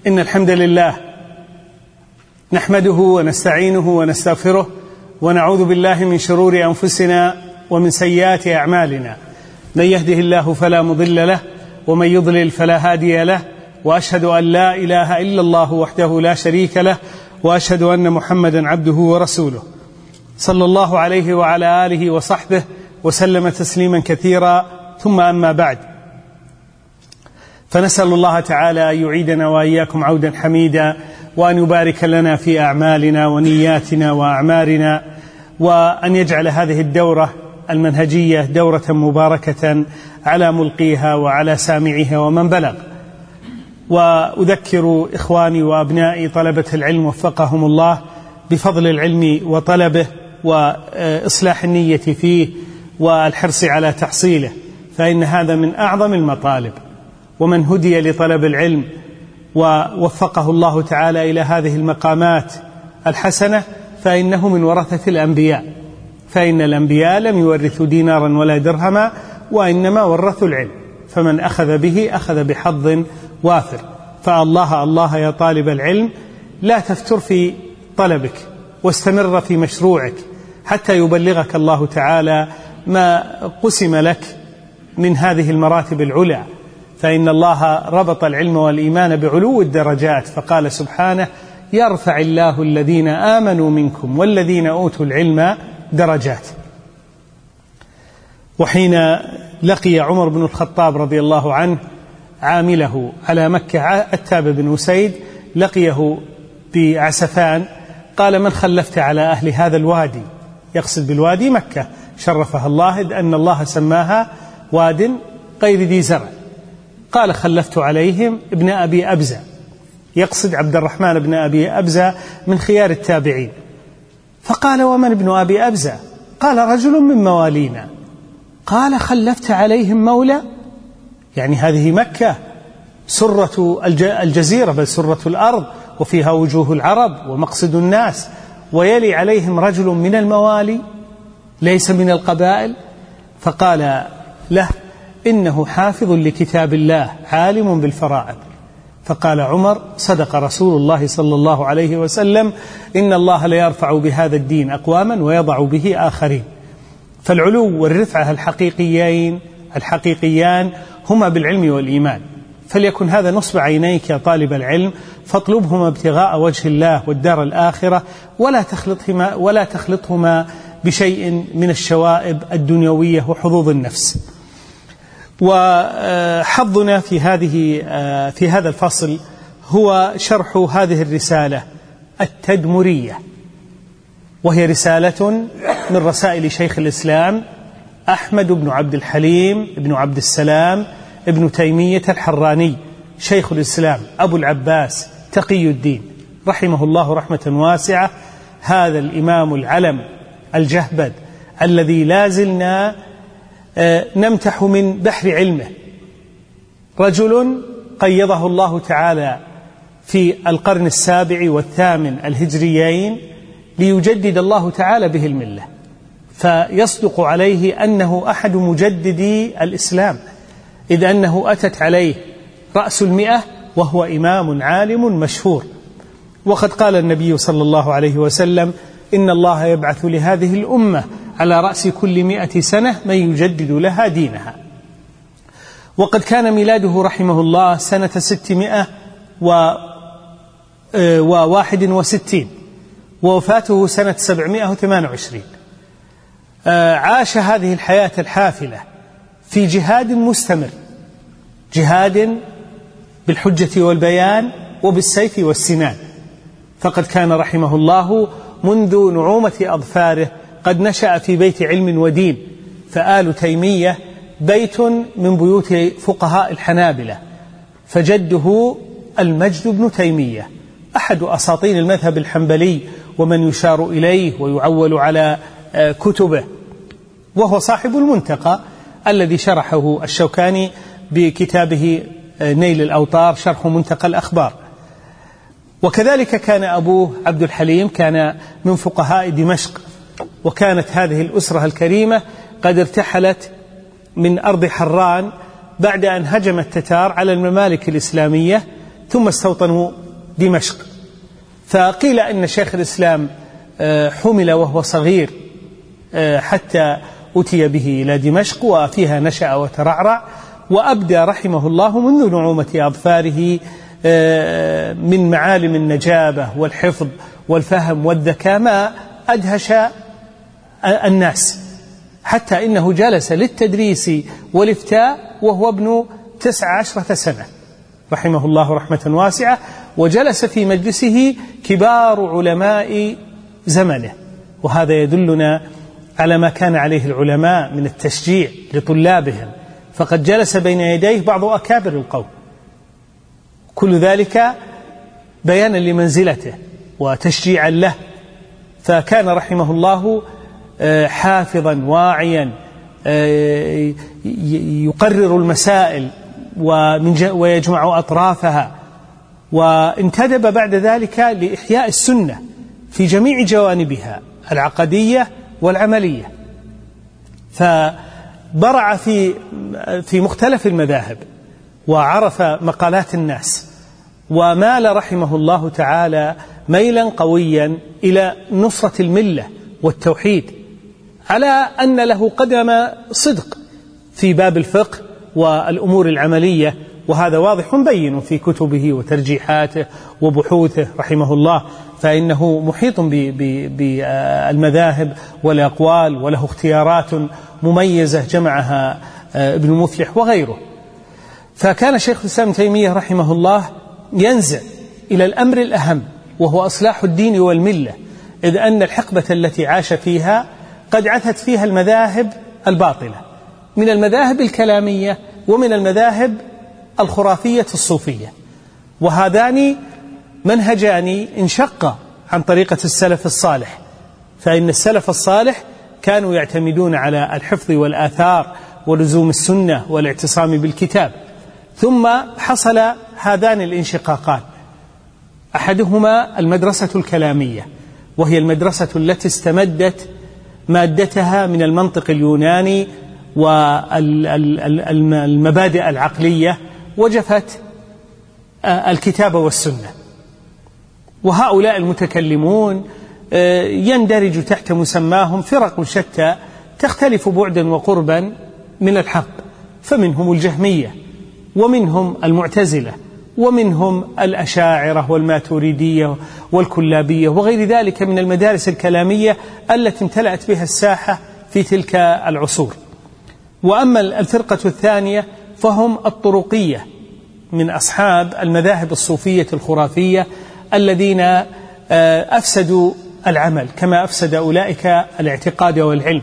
إن الحمد لله نحمده ونستعينه ونستغفره ونعوذ بالله من شرور أنفسنا ومن سيئات أعمالنا. من يهده الله فلا مضل له ومن يضلل فلا هادي له، وأشهد أن لا إله إلا الله وحده لا شريك له، وأشهد أن محمدا عبده ورسوله، صلى الله عليه وعلى آله وصحبه وسلم تسليما كثيرا. ثم أما بعد، فنسأل الله تعالى أن يعيدنا وإياكم عودا حميدا، وأن يبارك لنا في أعمالنا ونياتنا وأعمارنا، وأن يجعل هذه الدورة المنهجية دورة مباركة على ملقيها وعلى سامعها ومن بلغ. وأذكر إخواني وأبنائي طلبة العلم وفقهم الله بفضل العلم وطلبه وإصلاح النية فيه والحرص على تحصيله، فإن هذا من أعظم المطالب. ومن هدي لطلب العلم ووفقه الله تعالى إلى هذه المقامات الحسنة فإنه من ورثة الأنبياء، فإن الأنبياء لم يورثوا دينارا ولا درهما، وإنما ورثوا العلم، فمن أخذ به أخذ بحظ وافر. فالله الله يا طالب العلم، لا تفتر في طلبك، واستمر في مشروعك حتى يبلغك الله تعالى ما قسم لك من هذه المراتب العلى. فإن الله ربط العلم والإيمان بعلو الدرجات، فقال سبحانه: يرفع الله الذين آمنوا منكم والذين أوتوا العلم درجات. وحين لقي عمر بن الخطاب رضي الله عنه عامله على مكة عتاب بن أسيد، لقيه بعسفان، قال: من خلفت على أهل هذا الوادي؟ يقصد بالوادي مكة شرفها الله، إذ أن الله سماها واد غير ذي زرع. قال: خلفت عليهم ابن أبي أبزة، يقصد عبد الرحمن بن أبي أبزة من خيار التابعين. فقال: ومن ابن أبي أبزة؟ قال: رجل من موالينا. قال: خلفت عليهم مولى؟ يعني هذه مكة سرة الجزيرة، بل سرة الأرض، وفيها وجوه العرب ومقصد الناس، ويلي عليهم رجل من الموالي ليس من القبائل. فقال له: إنه حافظ لكتاب الله عالم بالفرائض. فقال عمر: صدق رسول الله صلى الله عليه وسلم: إن الله ليرفع بهذا الدين أقواما ويضع به آخرين. فالعلو والرفعة الحقيقيان هما بالعلم والإيمان. فليكن هذا نصب عينيك يا طالب العلم، فاطلبهما ابتغاء وجه الله والدار الآخرة، ولا تخلطهما بشيء من الشوائب الدنيوية وحظوظ النفس. وحظنا في هذا الفصل هو شرح هذه الرسالة التدمرية، وهي رسالة من رسائل شيخ الإسلام أحمد بن عبد الحليم بن عبد السلام ابن تيمية الحراني، شيخ الإسلام أبو العباس تقي الدين رحمه الله رحمة واسعة. هذا الإمام العلم الجهبذ الذي لا زلنا نمتح من بحر علمه، رجل قيضه الله تعالى في القرن 7 والثامن الهجريين ليجدد الله تعالى به الملة، فيصدق عليه أنه أحد مجددي الإسلام، إذ أنه أتت عليه رأس 100 وهو إمام عالم مشهور. وقد قال النبي صلى الله عليه وسلم: إن الله يبعث لهذه الأمة على رأس كل 100 سنة من يجدد لها دينها. وقد كان ميلاده رحمه الله سنة 661، ووفاته سنة 728. عاش هذه الحياة الحافلة في جهاد مستمر، جهاد بالحجة والبيان وبالسيف والسنان. فقد كان رحمه الله منذ نعومة أظفاره قد نشأ في بيت علم ودين، فآل تيمية بيت من بيوت فقهاء الحنابلة، فجده المجد بن تيمية أحد أساطين المذهب الحنبلي، ومن يشار إليه ويعول على كتبه، وهو صاحب المنتقى الذي شرحه الشوكاني بكتابه نيل الأوطار شرح منتقى الأخبار. وكذلك كان أبوه عبد الحليم كان من فقهاء دمشق، وكانت هذه الأسرة الكريمة قد ارتحلت من أرض حران بعد أن هجم التتار على الممالك الإسلامية ثم استوطنوا دمشق. فقيل إن شيخ الإسلام حمل وهو صغير حتى أتي به إلى دمشق، وفيها نشأ وترعرع، وأبدى رحمه الله منذ نعومة أظفاره من معالم النجابة والحفظ والفهم والذكاء ما أدهش الناس، حتى إنه جلس للتدريس والإفتاء وهو ابن 19 سنة رحمه الله رحمة واسعة، وجلس في مجلسه كبار علماء زمنه، وهذا يدلنا على ما كان عليه العلماء من التشجيع لطلابهم، فقد جلس بين يديه بعض أكابر القوم، كل ذلك بيانا لمنزلته وتشجيعا له. فكان رحمه الله حافظا واعيا يقرر المسائل ويجمع أطرافها، وانتدب بعد ذلك لإحياء السنة في جميع جوانبها العقدية والعملية، فبرع في مختلف المذاهب وعرف مقالات الناس، ومال رحمه الله تعالى ميلا قويا إلى نصرة الملة والتوحيد، على أن له قدم صدق في باب الفقه والأمور العملية، وهذا واضح بين في كتبه وترجيحاته وبحوثه رحمه الله، فإنه محيط بالمذاهب والأقوال، وله اختيارات مميزة جمعها ابن مفلح وغيره. فكان شيخ الإسلام ابن تيمية رحمه الله ينزع إلى الأمر الأهم، وهو إصلاح الدين والملة، إذ أن الحقبة التي عاش فيها قد عثت فيها المذاهب الباطلة من المذاهب الكلامية ومن المذاهب الخرافية الصوفية، وهذان منهجان انشقا عن طريقة السلف الصالح، فإن السلف الصالح كانوا يعتمدون على الحفظ والآثار ولزوم السنة والاعتصام بالكتاب، ثم حصل هذان الانشقاقان، أحدهما المدرسة الكلامية، وهي المدرسة التي استمدت مادتها من المنطق اليوناني والمبادئ العقلية، وجفت الكتاب والسنة. وهؤلاء المتكلمون يندرج تحت مسماهم فرق شتى تختلف بعدا وقربا من الحق، فمنهم الجهمية، ومنهم المعتزلة، ومنهم الأشاعرة والماتريدية والكلابية وغير ذلك من المدارس الكلامية التي امتلأت بها الساحة في تلك العصور. وأما الفرقة الثانية فهم الطرقية من أصحاب المذاهب الصوفية الخرافية الذين أفسدوا العمل كما أفسد أولئك الاعتقاد والعلم.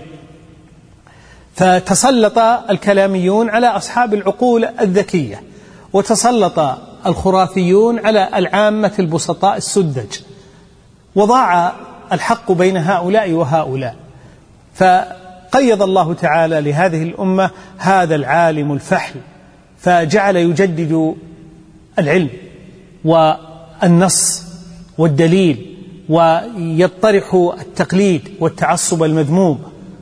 فتسلط الكلاميون على أصحاب العقول الذكية، وتسلط الخرافيون على العامة البسطاء السذج، وضاع الحق بين هؤلاء وهؤلاء. فقيض الله تعالى لهذه الأمة هذا العالم الفحل، فجعل يجدد العلم والنص والدليل، ويطرح التقليد والتعصب المذموم،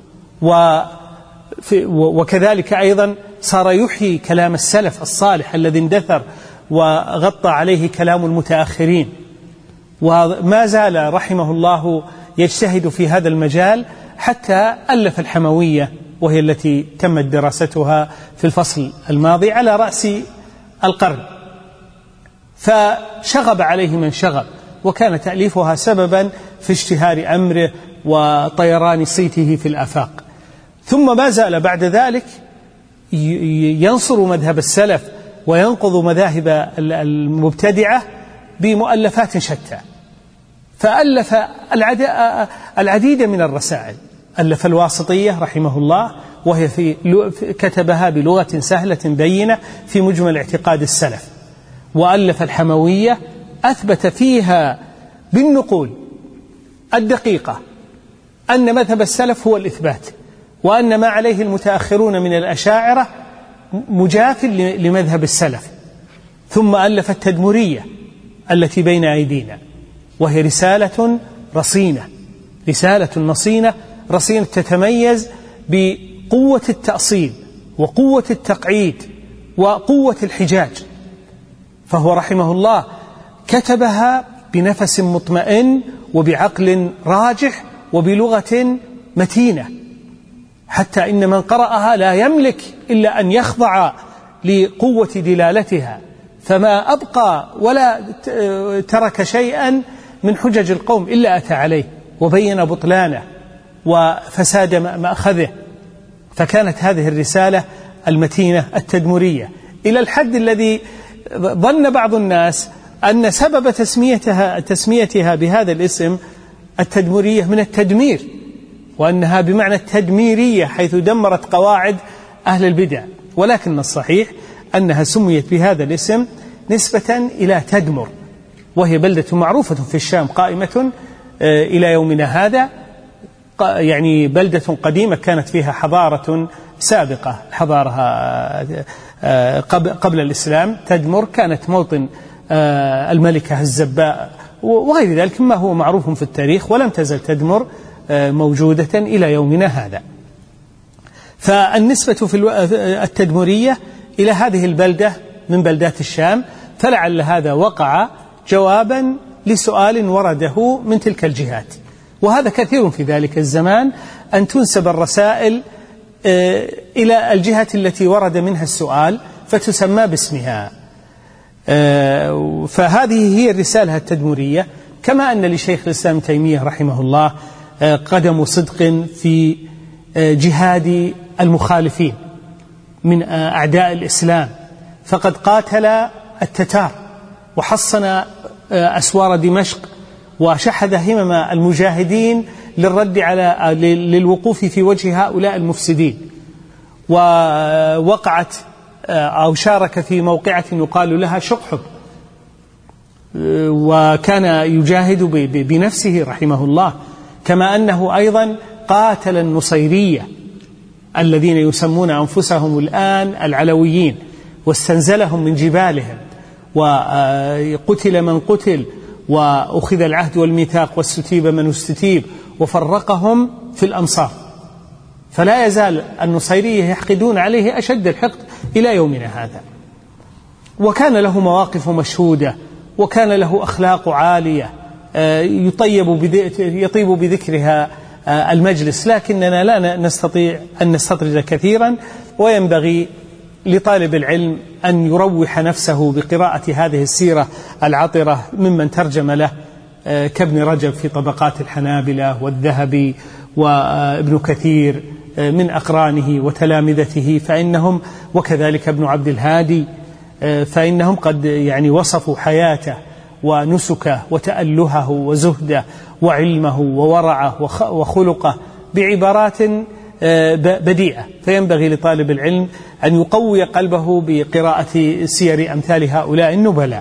وكذلك أيضا صار يحيي كلام السلف الصالح الذي اندثر وغطى عليه كلام المتأخرين. وما زال رحمه الله يجتهد في هذا المجال حتى ألف الحموية، وهي التي تمت دراستها في الفصل الماضي على رأس القرن، فشغب عليه من شغب، وكان تأليفها سببا في اشتهار أمره وطيران صيته في الآفاق. ثم ما زال بعد ذلك ينصر مذهب السلف وينقض مذاهب المبتدعة بمؤلفات شتى، فألف العديد من الرسائل. ألف الواسطية رحمه الله، وهي كتبها بلغة سهلة بينة في مجمل اعتقاد السلف. وألف الحموية أثبت فيها بالنقول الدقيقة أن مذهب السلف هو الإثبات، وأن ما عليه المتأخرون من الأشاعرة مجاف لمذهب السلف. ثم ألف التدمرية التي بين أيدينا، وهي رسالة رصينة، رصينة تتميز بقوة التأصيل وقوة التقعيد وقوة الحجاج. فهو رحمه الله كتبها بنفس مطمئن وبعقل راجح وبلغة متينة، حتى إن من قرأها لا يملك إلا أن يخضع لقوة دلالتها، فما أبقى ولا ترك شيئا من حجج القوم إلا أتى عليه وبين بطلانه وفساد مأخذه. فكانت هذه الرسالة المتينة التدمرية إلى الحد الذي ظن بعض الناس أن سبب تسميتها بهذا الاسم التدمرية من التدمير، وأنها بمعنى التدميرية حيث دمرت قواعد أهل البدع، ولكن الصحيح أنها سميت بهذا الاسم نسبة إلى تدمر، وهي بلدة معروفة في الشام قائمة إلى يومنا هذا، يعني بلدة قديمة كانت فيها حضارة سابقة، حضارة قبل الإسلام. تدمر كانت موطن الملكة الزباء وغير ذلك مما هو معروف في التاريخ، ولم تزل تدمر موجودة إلى يومنا هذا. فالنسبة في التدمرية إلى هذه البلدة من بلدات الشام، فلعل هذا وقع جوابا لسؤال ورده من تلك الجهات. وهذا كثير في ذلك الزمان أن تنسب الرسائل إلى الجهة التي ورد منها السؤال فتسمى باسمها. فهذه هي الرسالة التدمرية، كما أن لشيخ الإسلام تيمية رحمه الله قدم صدق في جهاد المخالفين من أعداء الإسلام، فقد قاتل التتار وحصن أسوار دمشق وشحذ همم المجاهدين للرد على للوقوف في وجه هؤلاء المفسدين، ووقعت أو شارك في موقعة يقال لها شقحب، وكان يجاهد بنفسه رحمه الله، كما أنه أيضا قاتل النصيرية الذين يسمون أنفسهم الآن العلويين، واستنزلهم من جبالهم، وقتل من قتل، وأخذ العهد والميثاق واستتيب من استتيب، وفرقهم في الأمصار. فلا يزال النصيرية يحقدون عليه أشد الحقد إلى يومنا هذا. وكان له مواقف مشهودة، وكان له أخلاق عالية يطيب بذكرها المجلس، لكننا لا نستطيع أن نستطرد كثيرا، وينبغي لطالب العلم أن يروح نفسه بقراءة هذه السيرة العطرة ممن ترجم له كابن رجب في طبقات الحنابلة، والذهبي، وابن كثير من أقرانه وتلامذته، فإنهم وكذلك ابن عبد الهادي، فإنهم قد يعني وصفوا حياته ونسكه وتألهه وزهده وعلمه وورعه وخلقه بعبارات بديعة. فينبغي لطالب العلم أن يقوي قلبه بقراءة سير أمثال هؤلاء النبلاء.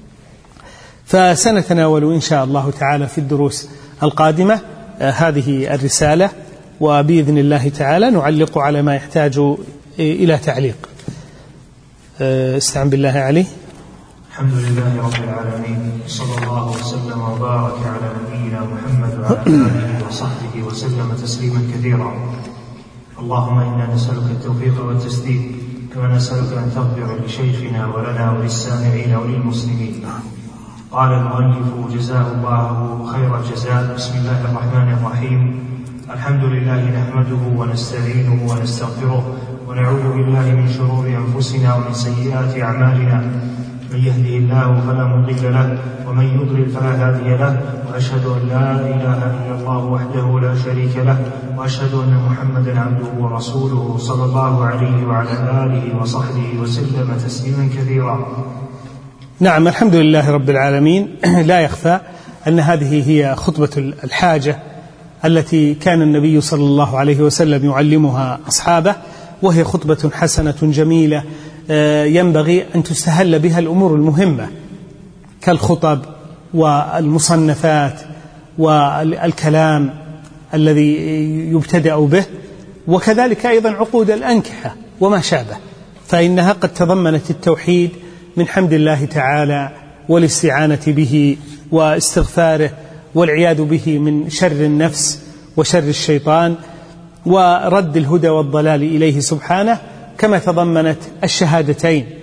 فسنتناول إن شاء الله تعالى في الدروس القادمة هذه الرسالة، وبإذن الله تعالى نعلق على ما يحتاج إلى تعليق. استعن بالله عليه. الحمد لله رب العالمين، صلى الله وسلم وبارك على نبينا محمد وعلى آله وصحبه وسلم تسليما كثيرا. اللهم إنا نسألك التوفيق والتسديد، كما نسألك أن تغفر لشيخنا ولنا وللسامعين وللمسلمين. قال المؤلف جزاه الله خير الجزاء. بسم الله الرحمن الرحيم. الحمد لله نحمده ونستعينه ونستغفره، ونعوذ بالله من شرور أنفسنا ومن سيئات أعمالنا، من يهده الله فلا مضل له، ومن يضلل فلا هادي له، وأشهد أن لا إله إلا الله وحده لا شريك له، وأشهد أن محمدا عبده ورسوله صلى الله عليه وعلى آله وصحبه وسلم تسليما كثيرا. نعم، الحمد لله رب العالمين. لا يخفى أن هذه هي خطبة الحاجة التي كان النبي صلى الله عليه وسلم يعلمها أصحابه، وهي خطبة حسنة جميلة ينبغي أن تستهل بها الأمور المهمة كالخطب والمصنفات والكلام الذي يبتدأ به، وكذلك أيضا عقود الأنكحة وما شابه، فإنها قد تضمنت التوحيد من حمد الله تعالى والاستعانة به واستغفاره والعياذ به من شر النفس وشر الشيطان، ورد الهدى والضلال إليه سبحانه، كما تضمنت الشهادتين.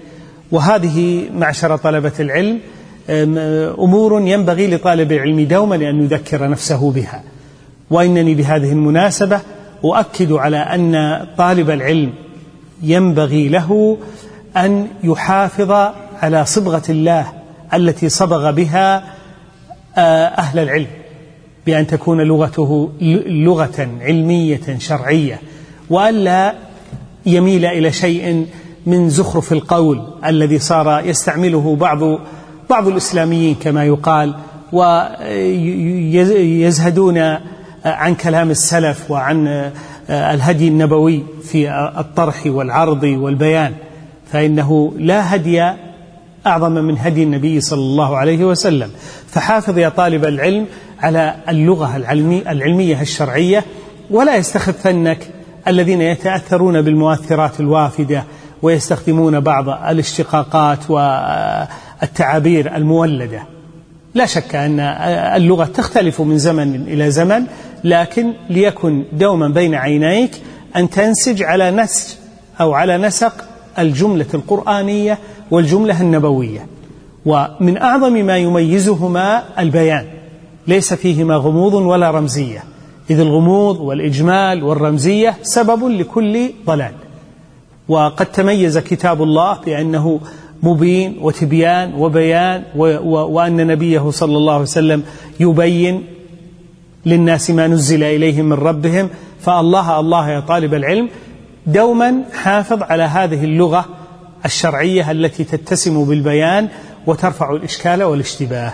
وهذه معشر طلبة العلم أمور ينبغي لطالب العلم دوما أن يذكر نفسه بها. وإنني بهذه المناسبة أؤكد على أن طالب العلم ينبغي له أن يحافظ على صبغة الله التي صبغ بها أهل العلم، بأن تكون لغته لغة علمية شرعية، وألا يميل إلى شيء من زخرف القول الذي صار يستعمله بعض الإسلاميين كما يقال، ويزهدون عن كلام السلف وعن الهدي النبوي في الطرح والعرض والبيان، فإنه لا هدي أعظم من هدي النبي صلى الله عليه وسلم. فحافظ يا طالب العلم على اللغة العلمية الشرعية، ولا يستخفنك الذين يتأثرون بالمؤثرات الوافدة ويستخدمون بعض الاشتقاقات والتعابير المولدة. لا شك أن اللغة تختلف من زمن إلى زمن، لكن ليكن دوما بين عينيك أن تنسج على نسج أو على نسق الجملة القرآنية والجملة النبوية. ومن أعظم ما يميزهما البيان، ليس فيهما غموض ولا رمزية، إذ الغموض والإجمال والرمزية سبب لكل ضلال. وقد تميز كتاب الله بأنه مبين وتبيان وبيان، وأن نبيه صلى الله عليه وسلم يبين للناس ما نزل إليهم من ربهم. فالله يا طالب العلم دوما حافظ على هذه اللغة الشرعية التي تتسم بالبيان وترفع الإشكال والاشتباه.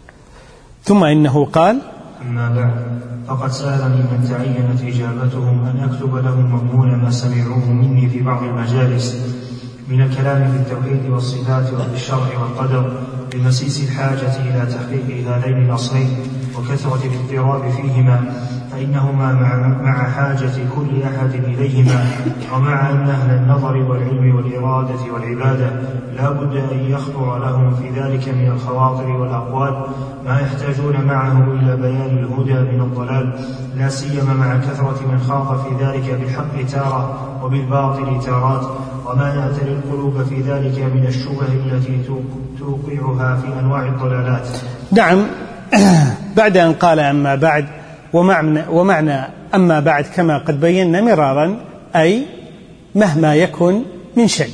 ثم إنه قال: أما بعد، فقد سألني من تعينت إجابتهم أن أكتب لهم مضمون ما سمعوه مني في بعض المجالس من الكلام في التوحيد والصفات وفي الشرع والقدر، بمسيس الحاجة إلى تحقيق هذين الأصلين وكثرة الاضطراب فيهما، فإنهما مع حاجة كل أحد إليهما، ومع أن أهل النظر والعلم والإرادة والعبادة لا بد أن يخطر لهم في ذلك من الخواطر والأقوال ما يحتاجون معه إلى بيان الهدى من الضلال، لا سيما مع كثرة من خاض في ذلك بالحق تارة وبالباطل تارات، وما يأتي القلوب في ذلك من الشبه التي توقعها في أنواع الضلالات. نعم. بعد أن قال أما بعد، ومعنى أما بعد كما قد بينا مرارا أي مهما يكن من شيء،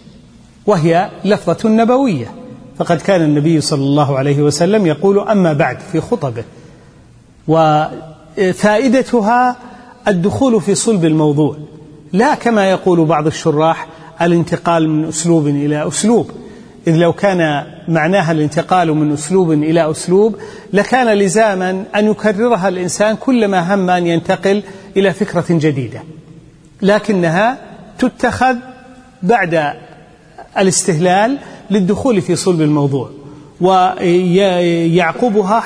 وهي لفظة نبوية، فقد كان النبي صلى الله عليه وسلم يقول أما بعد في خطبه، وفائدتها الدخول في صلب الموضوع، لا كما يقول بعض الشراح الانتقال من أسلوب إلى أسلوب، إذ لو كان معناها الانتقال من أسلوب إلى أسلوب لكان لزاما أن يكررها الإنسان كلما هم أن ينتقل إلى فكرة جديدة، لكنها تتخذ بعد الاستهلال للدخول في صلب الموضوع، ويعقبها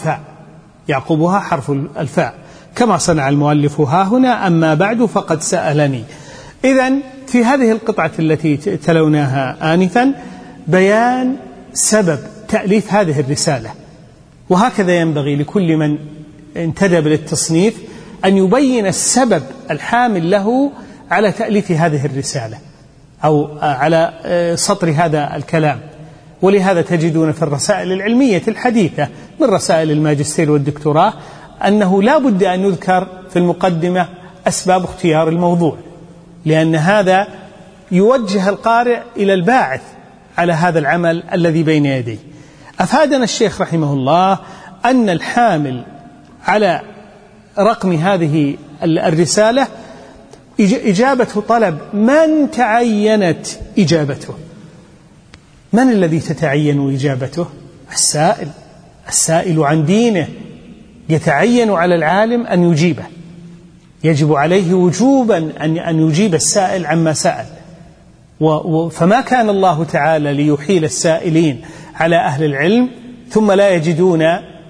حرف الفاء كما صنع المؤلف ها هنا: أما بعد فقد سألني. إذن في هذه القطعة التي تلوناها آنفا بيان سبب تأليف هذه الرسالة، وهكذا ينبغي لكل من انتدب للتصنيف أن يبين السبب الحامل له على تأليف هذه الرسالة أو على سطر هذا الكلام. ولهذا تجدون في الرسائل العلمية الحديثة من رسائل الماجستير والدكتوراه أنه لا بد أن يذكر في المقدمة أسباب اختيار الموضوع، لأن هذا يوجه القارئ إلى الباعث على هذا العمل الذي بين يديه. أفادنا الشيخ رحمه الله أن الحامل على رقم هذه الرسالة إجابة طلب من تعينت إجابته. من الذي تتعين إجابته؟ السائل عن دينه، يتعين على العالم أن يجيبه، يجب عليه وجوبا أن يجيب السائل عما سأل. فما كان الله تعالى ليحيل السائلين على أهل العلم ثم لا يجدون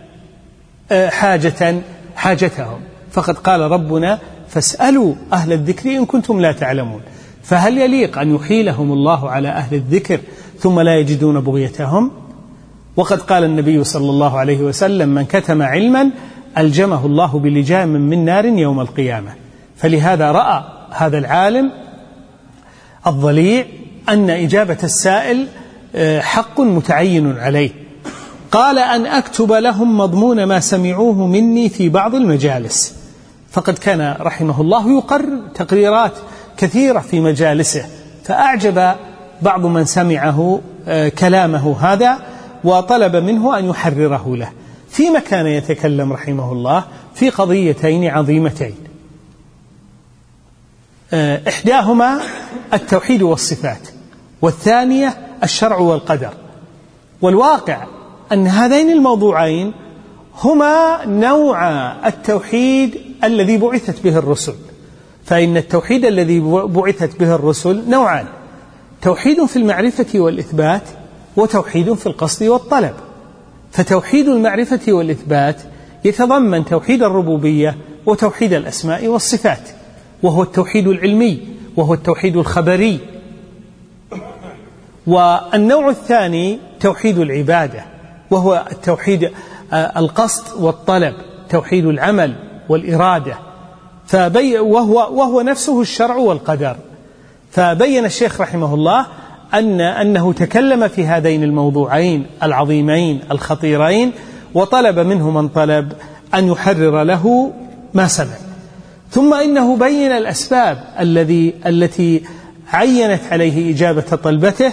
حاجتهم، فقد قال ربنا: فاسألوا أهل الذكر إن كنتم لا تعلمون. فهل يليق أن يحيلهم الله على أهل الذكر ثم لا يجدون بغيتهم؟ وقد قال النبي صلى الله عليه وسلم: من كتم علما ألجمه الله بلجام من نار يوم القيامة. فلهذا رأى هذا العالم الضليع أن إجابة السائل حق متعين عليه. قال أن أكتب لهم مضمون ما سمعوه مني في بعض المجالس، فقد كان رحمه الله يقرر تقريرات كثيرة في مجالسه، فأعجب بعض من سمعه كلامه هذا وطلب منه أن يحرره له. فيما كان يتكلم رحمه الله في قضيتين عظيمتين، إحداهما التوحيد والصفات، والثانية الشرع والقدر. والواقع أن هذين الموضوعين هما نوع التوحيد الذي بعثت به الرسل. فإن التوحيد الذي بعثت به الرسل نوعان: توحيد في المعرفة والإثبات، وتوحيد في القصد والطلب. فتوحيد المعرفة والإثبات يتضمن توحيد الربوبية وتوحيد الأسماء والصفات، وهو التوحيد العلمي، وهو التوحيد الخبري. والنوع الثاني توحيد العبادة، وهو التوحيد القصد والطلب، توحيد العمل والإرادة، وهو نفسه الشرع والقدر. فبين الشيخ رحمه الله أنه تكلم في هذين الموضوعين العظيمين الخطيرين، وطلب منه من طلب أن يحرر له ما سمع. ثم إنه بين الأسباب التي عينت عليه إجابة طلبته،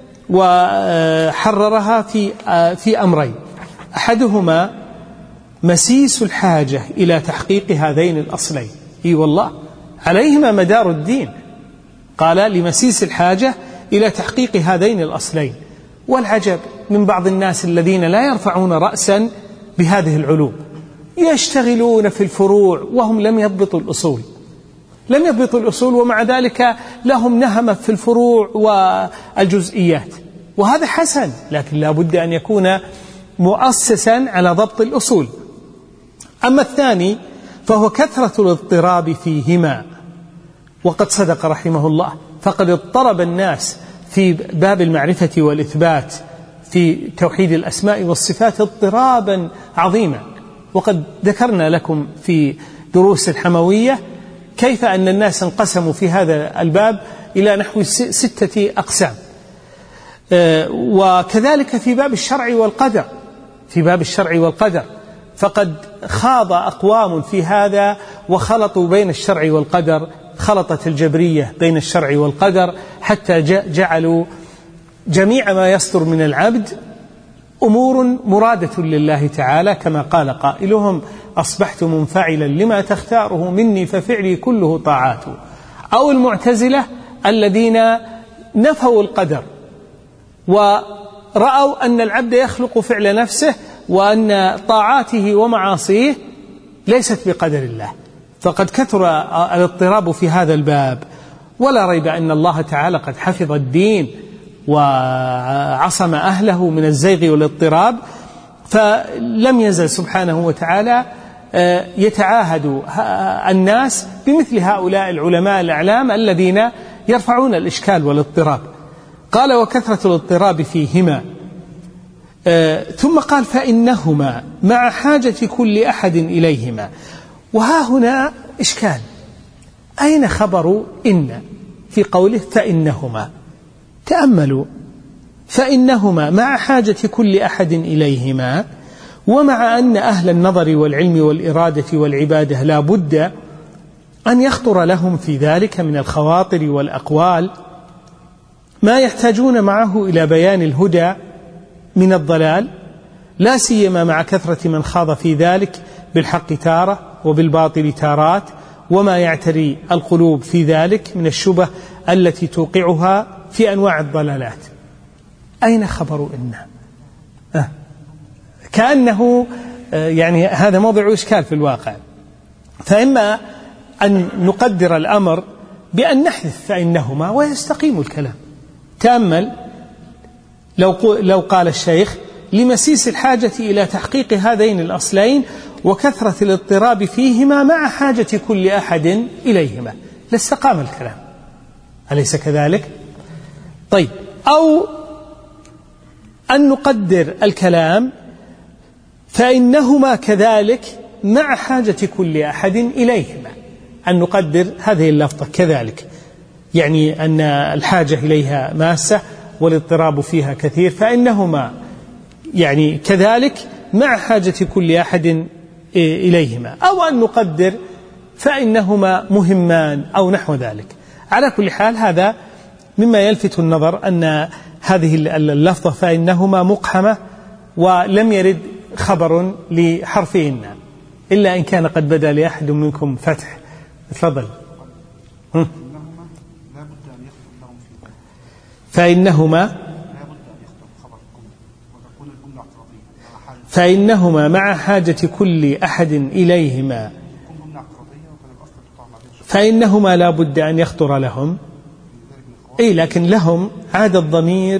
وحررها في أمرين: أحدهما مسيس الحاجة إلى تحقيق هذين الأصلين، والله عليهما مدار الدين. قال لمسيس الحاجة إلى تحقيق هذين الأصلين. والعجب من بعض الناس الذين لا يرفعون رأسا بهذه العلوم، يشتغلون في الفروع وهم لم يضبطوا الأصول، ومع ذلك لهم نهمة في الفروع والجزئيات، وهذا حسن، لكن لا بد أن يكون مؤسسا على ضبط الأصول. أما الثاني فهو كثرة الاضطراب فيهما، وقد صدق رحمه الله، فقد اضطرب الناس في باب المعرفة والإثبات في توحيد الأسماء والصفات اضطرابا عظيما. وقد ذكرنا لكم في دروس الحموية كيف أن الناس انقسموا في هذا الباب إلى نحو 6 أقسام. وكذلك في باب الشرع والقدر، فقد خاض أقوام في هذا وخلطوا بين الشرع والقدر، خلطت الجبرية بين الشرع والقدر، حتى جعلوا جميع ما يصدر من العبد أمور مرادة لله تعالى، كما قال قائلهم: أصبحت منفعلا لما تختاره مني ففعلي كله طاعات. أو المعتزلة الذين نفوا القدر ورأوا أن العبد يخلق فعل نفسه، وأن طاعاته ومعاصيه ليست بقدر الله. فقد كثر الاضطراب في هذا الباب، ولا ريب أن الله تعالى قد حفظ الدين وعصم أهله من الزيغ والاضطراب، فلم يزل سبحانه وتعالى يتعاهد الناس بمثل هؤلاء العلماء الأعلام الذين يرفعون الإشكال والاضطراب. قال: وكثرة الاضطراب فيهما. ثم قال: فإنهما مع حاجة كل أحد إليهما. وها هنا إشكال: أين خبر إن في قوله فإنهما؟ تأملوا: فإنهما مع حاجة كل أحد إليهما، ومع أن أهل النظر والعلم والإرادة والعبادة لا بد أن يخطر لهم في ذلك من الخواطر والأقوال ما يحتاجون معه إلى بيان الهدى من الضلال، لا سيما مع كثرة من خاض في ذلك بالحق تارة وبالباطل تارات، وما يعتري القلوب في ذلك من الشبه التي توقعها في أنواع الضلالات. أين خبر إن؟ كأنه يعني هذا موضع إشكال في الواقع. فإما أن نقدر الأمر بأن نحذف فإنهما ويستقيم الكلام. تأمل لو قال الشيخ: لمسيس الحاجة إلى تحقيق هذين الأصلين وكثرة الاضطراب فيهما مع حاجة كل أحد إليهما، لاستقام الكلام، أليس كذلك؟ طيب، أو أن نقدر الكلام: فإنهما كذلك مع حاجة كل أحد إليهما، أن نقدر هذه اللفظة كذلك. يعني أن الحاجة إليها ماسة والاضطراب فيها كثير، فإنهما يعني كذلك مع حاجة كل أحد إليهما، أو أن نقدر فإنهما مهمان أو نحو ذلك. على كل حال هذا مما يلفت النظر أن هذه اللفظة فإنهما مقحمة، ولم يرد خبر لحرف إن إلا إن كان قد بدا لأحد منكم فتح. تفضل. فإنهما مع حاجة كل أحد إليهما فإنهما لا بد أن يخطر لهم. لكن لهم عاد الضمير.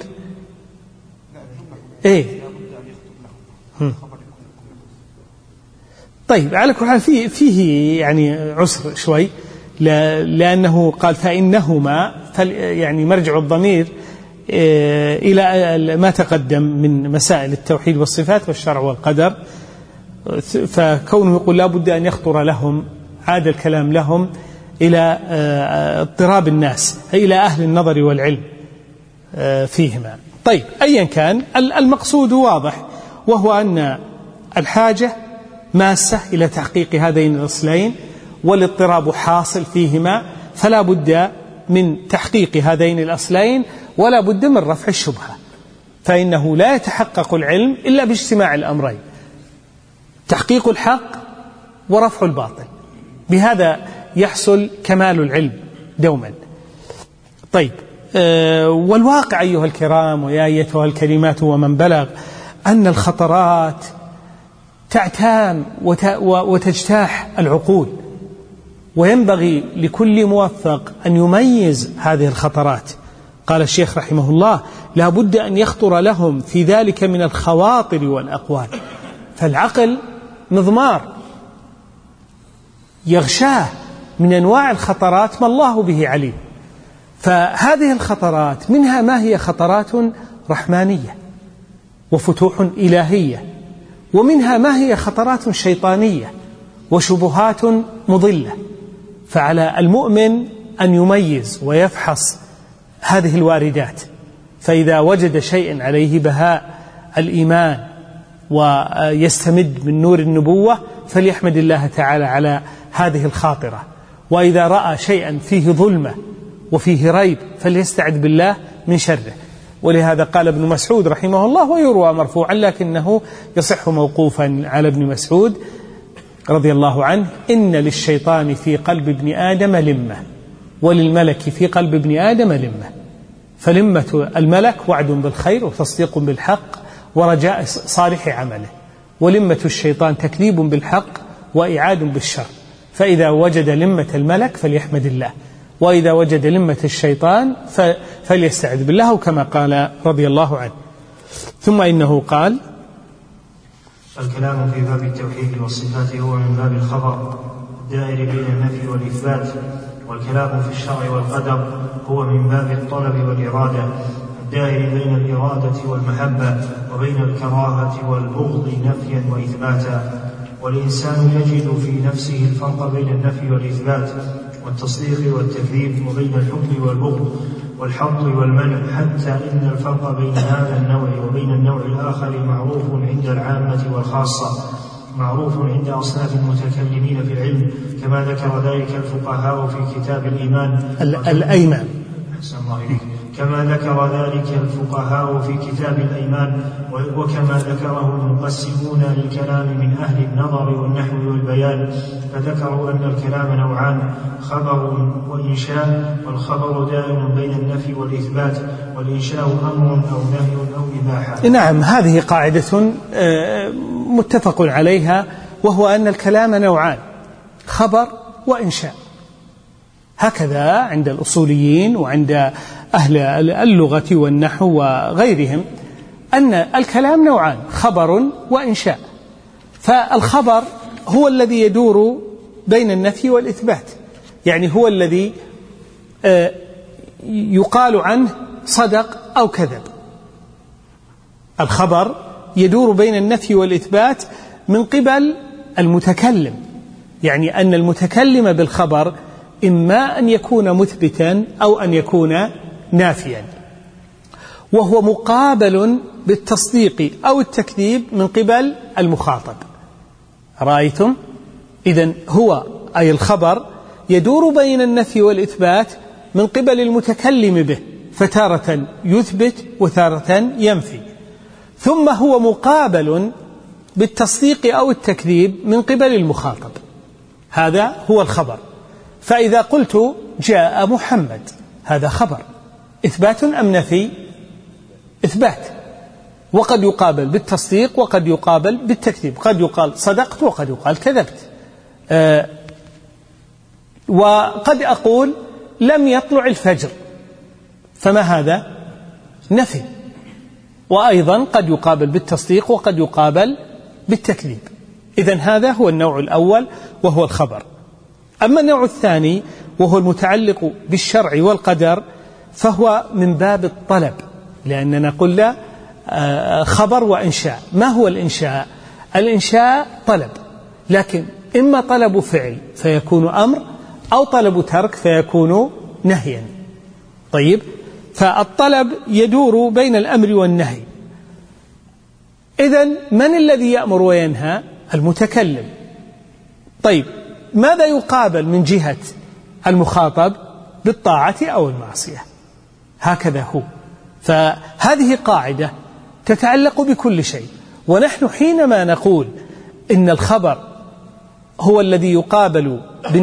طيب على كل حال فيه يعني عسر شوي، لأنه قال فإنهما، يعني مرجع الضمير إلى ما تقدم من مسائل التوحيد والصفات والشرع والقدر، فكونه يقول لا بد أن يخطر لهم، عاد الكلام لهم إلى اضطراب الناس، أي إلى أهل النظر والعلم فيهما. طيب أيا كان المقصود واضح، وهو أن الحاجة ماسة إلى تحقيق هذين الأصلين، والاضطراب حاصل فيهما، فلا بد من تحقيق هذين الأصلين ولا بد من رفع الشبهة، فإنه لا يتحقق العلم إلا باجتماع الأمرين، تحقيق الحق ورفع الباطل، بهذا يحصل كمال العلم دوما. طيب والواقع أيها الكرام ويا أيتها الكريمات ومن بلغ أن الخطرات تعتام وتجتاح العقول، وينبغي لكل موفق أن يميز هذه الخطرات. قال الشيخ رحمه الله لا بد أن يخطر لهم في ذلك من الخواطر والأقوال، فالعقل مضمار يغشاه من أنواع الخطرات ما الله به عليم. فهذه الخطرات منها ما هي خطرات رحمانية وفتوح إلهية، ومنها ما هي خطرات شيطانية وشبهات مضلة. فعلى المؤمن أن يميز ويفحص هذه الواردات، فإذا وجد شيء عليه بهاء الإيمان ويستمد من نور النبوة فليحمد الله تعالى على هذه الخاطرة، وإذا رأى شيئا فيه ظلمة وفيه ريب فليستعذ بالله من شره. ولهذا قال ابن مسعود رحمه الله، ويروى مرفوعا لكنه يصح موقوفا على ابن مسعود رضي الله عنه: إن للشيطان في قلب ابن آدم لمة، وللملك في قلب ابن آدم لمة. فلمة الملك وعد بالخير وتصديق بالحق ورجاء صالح عمله، ولمة الشيطان تكذيب بالحق وإعاد بالشر. فإذا وجد لمة الملك فليحمد الله، وإذا وجد لمة الشيطان فليستعذ بالله، كما قال رضي الله عنه. ثم إنه قال: الكلام في باب التوحيد والصفات هو من باب الخبر الدائر بين النفي والإثبات، والكلام في الشرع والقدر هو من باب الطلب والإرادة الدائر بين الإرادة والمحبة وبين الكراهة والبغض نفيا وإثباتا. والإنسان يجد في نفسه الفرق بين النفي والإثبات والتصديق والتكذيب، وبين الحب والبغض والحظ والمنع، حتى إن الفرق بين هذا النوع وبين النوع الآخر معروف عند العامة والخاصة، معروف عند أصناف المتكلمين في العلم، كما ذكر ذلك الفقهاء في كتاب الإيمان الأيمان. كما ذكر ذلك الفقهاء في كتاب الأيمان، وكما ذكره المقسمون للكلام من أهل النظر والنحو والبيان، فذكروا أن الكلام نوعان: خبر وإنشاء، والخبر دائم بين النفي والإثبات، والإنشاء أمر أو نهي أو إباحة. نعم، هذه قاعدة متفق عليها، وهو أن الكلام نوعان: خبر وإنشاء. هكذا عند الأصوليين وعند أهل اللغة والنحو وغيرهم، أن الكلام نوعان: خبر وإنشاء. فالخبر هو الذي يدور بين النفي والإثبات، يعني هو الذي يقال عنه صدق أو كذب. الخبر يدور بين النفي والإثبات من قبل المتكلم، يعني أن المتكلم بالخبر إما أن يكون مثبتا أو أن يكون نافيا، وهو مقابل بالتصديق أو التكذيب من قبل المخاطب. رأيتم؟ إذن هو أي الخبر يدور بين النفي والإثبات من قبل المتكلم به، فتارة يثبت وتارة ينفي، ثم هو مقابل بالتصديق أو التكذيب من قبل المخاطب. هذا هو الخبر. فإذا قلت جاء محمد، هذا خبر، إثبات أم نفي؟ إثبات، وقد يقابل بالتصديق وقد يقابل بالتكذيب، قد يقال صدقت وقد يقال كذبت. وقد أقول لم يطلع الفجر، فما هذا؟ نفي، وأيضا قد يقابل بالتصديق وقد يقابل بالتكذيب. إذن هذا هو النوع الأول وهو الخبر. أما النوع الثاني وهو المتعلق بالشرع والقدر فهو من باب الطلب، لأننا قلنا خبر وإنشاء. ما هو الإنشاء؟ الإنشاء طلب، لكن إما طلب فعل فيكون أمر، أو طلب ترك فيكون نهيا. طيب، فالطلب يدور بين الأمر والنهي. إذن من الذي يأمر وينهى؟ المتكلم. طيب، ماذا يقابل من جهة المخاطب؟ بالطاعة أو المعصية. هكذا هو. فهذه قاعدة تتعلق بكل شيء. ونحن حينما نقول إن الخبر هو الذي يقابل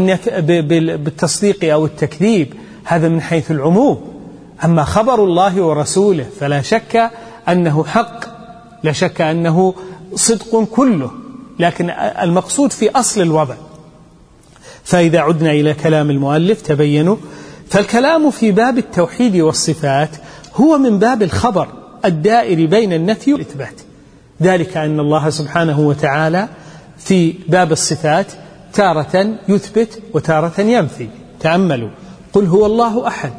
بالتصديق أو التكذيب، هذا من حيث العموم. أما خبر الله ورسوله فلا شك أنه حق، لا شك أنه صدق كله، لكن المقصود في أصل الوضع. فإذا عدنا إلى كلام المؤلف تبينوا، فالكلام في باب التوحيد والصفات هو من باب الخبر الدائر بين النفي والإثبات. ذلك أن الله سبحانه وتعالى في باب الصفات تارة يثبت وتارة ينفي. تأملوا، قل هو الله أحد،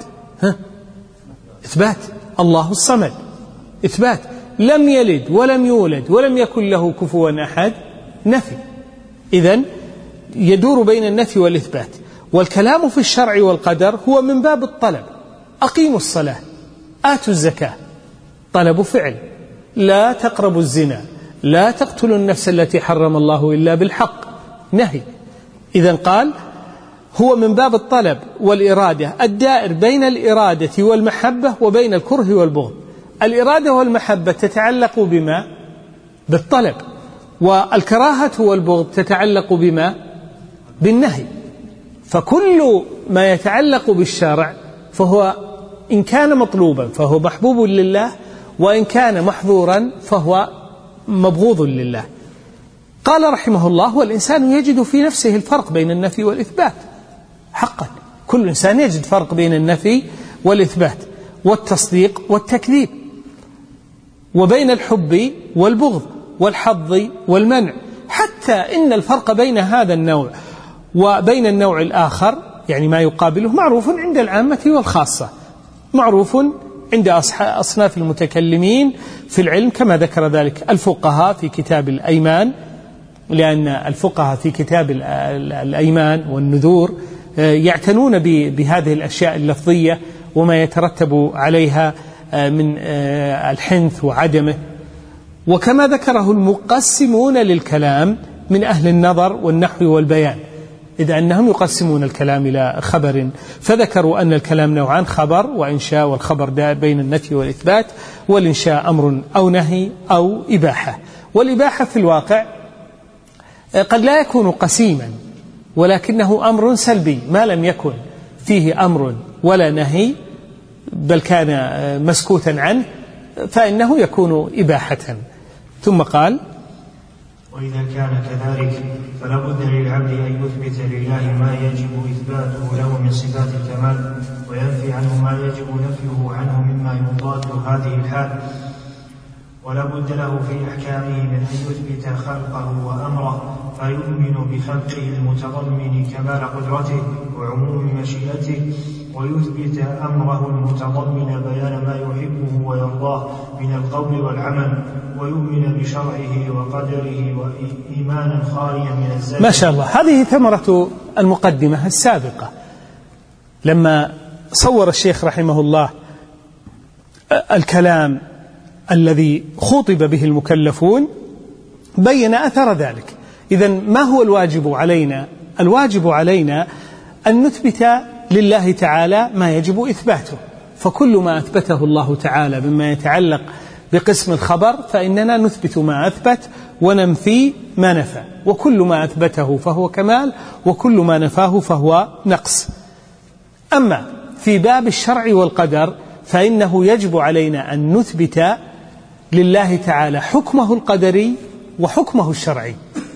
إثبات. الله الصمد، إثبات. لم يلد ولم يولد ولم يكن له كفوا أحد، نفي. إذن يدور بين النفي والإثبات. والكلام في الشرع والقدر هو من باب الطلب. أقيموا الصلاة، آتوا الزكاة، طلب فعل. لا تقربوا الزنا، لا تقتلوا النفس التي حرم الله إلا بالحق، نهي. إذن قال هو من باب الطلب والإرادة الدائر بين الإرادة والمحبة وبين الكره والبغض. الإرادة والمحبة تتعلق بما؟ بالطلب. والكراهة والبغض تتعلق بما؟ بالنهي. فكل ما يتعلق بالشرع فهو إن كان مطلوبا فهو محبوب لله، وإن كان محظورا فهو مبغوض لله. قال رحمه الله: والإنسان يجد في نفسه الفرق بين النفي والإثبات. حقا كل إنسان يجد فرق بين النفي والإثبات والتصديق والتكذيب، وبين الحب والبغض والحظ والمنع، حتى إن الفرق بين هذا النوع وبين النوع الآخر، يعني ما يقابله، معروف عند العامة والخاصة، معروف عند أصناف المتكلمين في العلم، كما ذكر ذلك الفقهاء في كتاب الأيمان، لأن الفقهاء في كتاب الأيمان والنذور يعتنون بهذه الأشياء اللفظية وما يترتب عليها من الحنث وعدمه. وكما ذكره المقسمون للكلام من أهل النظر والنحو والبيان، إذ أنهم يقسمون الكلام إلى خبر، فذكروا أن الكلام نوعان: خبر وإنشاء. والخبر دائر بين النفي والإثبات، والإنشاء أمر أو نهي أو إباحة. والإباحة في الواقع قد لا يكون قسيما، ولكنه أمر سلبي ما لم يكن فيه أمر ولا نهي، بل كان مسكوتا عنه، فإنه يكون إباحة. ثم قال: وإذا كان كذلك فلا بد للعبد أن يثبت لله ما يجب إثباته له من صفات الكمال، وينفي عنه ما يجب نفيه عنه مما يضاد هذه الحال. ولا بد له في أحكامه من أن يثبت خلقه وأمره، فيؤمن بخلقه المتضمن كمال قدرته وعموم مشيئته، ويثبت أمره المتضمن بيان ما يحبه ويرضاه من القول والعمل، ويؤمن بشرعه وقدره وإيمانا خاليا من الزلل. ما شاء الله، هذه ثمرة المقدمة السابقة. لما صور الشيخ رحمه الله الكلام الذي خطب به المكلفون بين أثر ذلك. إذن ما هو الواجب علينا؟ الواجب علينا أن نثبت لله تعالى ما يجب إثباته، فكل ما أثبته الله تعالى مما يتعلق بقسم الخبر فإننا نثبت ما أثبت وننفي ما نفى، وكل ما أثبته فهو كمال وكل ما نفاه فهو نقص. أما في باب الشرع والقدر فإنه يجب علينا أن نثبت لله تعالى حكمه القدري وحكمه الشرعي،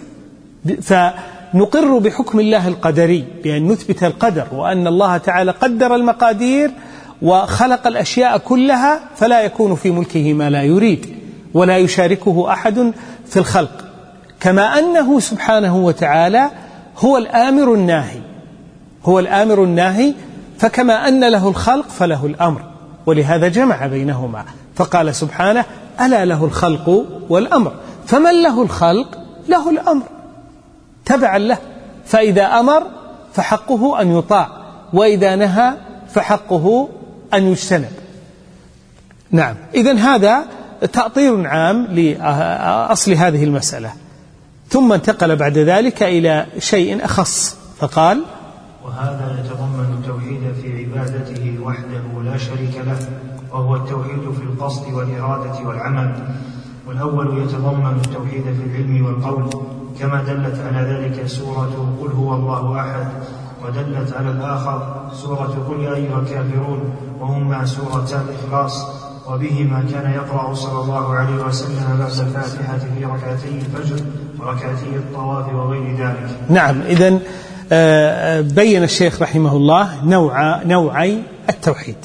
فنقر بحكم الله القدري بأن نثبت القدر، وأن الله تعالى قدر المقادير وخلق الأشياء كلها فلا يكون في ملكه ما لا يريد ولا يشاركه أحد في الخلق، كما أنه سبحانه وتعالى هو الآمر الناهي، هو الآمر الناهي، فكما أن له الخلق فله الأمر، ولهذا جمع بينهما فقال سبحانه ألا له الخلق والأمر، فمن له الخلق له الأمر تبعا له، فإذا أمر فحقه أن يطاع، وإذا نهى فحقه أن يجتنب. نعم، إذن هذا تأطير عام لأصل هذه المسألة. ثم انتقل بعد ذلك إلى شيء أخص فقال: وهذا يتضمن التوحيد في عبادته وحده لا شريك له، وهو التوحيد في القصد والإرادة والعمل. والأول يتضمن التوحيد في العلم والقول، كما دلت على ذلك سورة قل هو الله أحد، ودلت على الآخر سورة قل يا أيها الكافرون، وهما سورة الإخلاص، وبهما كان يقرأ صلى الله عليه وسلم بعد الفاتحة في ركعتي الفجر وركعتي الطواف وغير ذلك. نعم، إذن بين الشيخ رحمه الله نوعي التوحيد،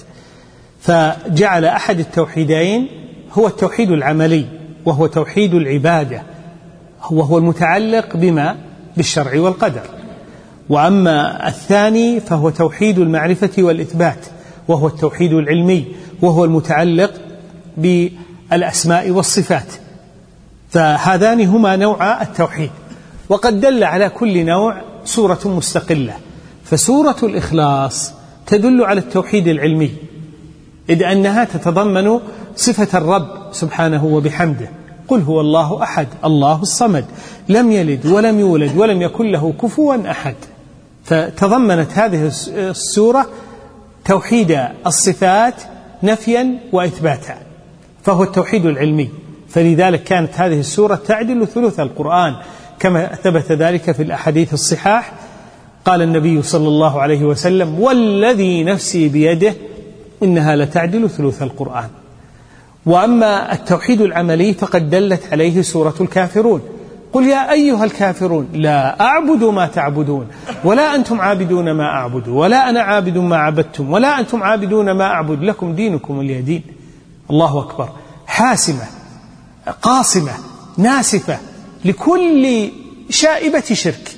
فجعل أحد التوحيدين هو التوحيد العملي، وهو توحيد العبادة، وهو المتعلق بما بالشرع والقدر. وأما الثاني فهو توحيد المعرفة والإثبات، وهو التوحيد العلمي، وهو المتعلق بالأسماء والصفات. فهذان هما نوع التوحيد، وقد دل على كل نوع سورة مستقلة. فسورة الإخلاص تدل على التوحيد العلمي، إذ أنها تتضمن صفة الرب سبحانه وبحمده، قل هو الله أحد الله الصمد لم يلد ولم يولد ولم يكن له كفوا أحد. فتضمنت هذه السورة توحيد الصفات نفيا وإثباتا، فهو التوحيد العلمي. فلذلك كانت هذه السورة تعدل ثلث القرآن، كما ثبت ذلك في الأحاديث الصحاح. قال النبي صلى الله عليه وسلم: والذي نفسي بيده إنها لتعدل ثلث القرآن. وأما التوحيد العملي فقد دلت عليه سورة الكافرون، قل يا أيها الكافرون لا أعبد ما تعبدون ولا أنتم عابدون ما أعبد ولا أنا عابد ما عبدتم ولا أنتم عابدون ما أعبد لكم دينكم ولي دين. الله أكبر، حاسمة قاصمة ناسفة لكل شائبة شرك.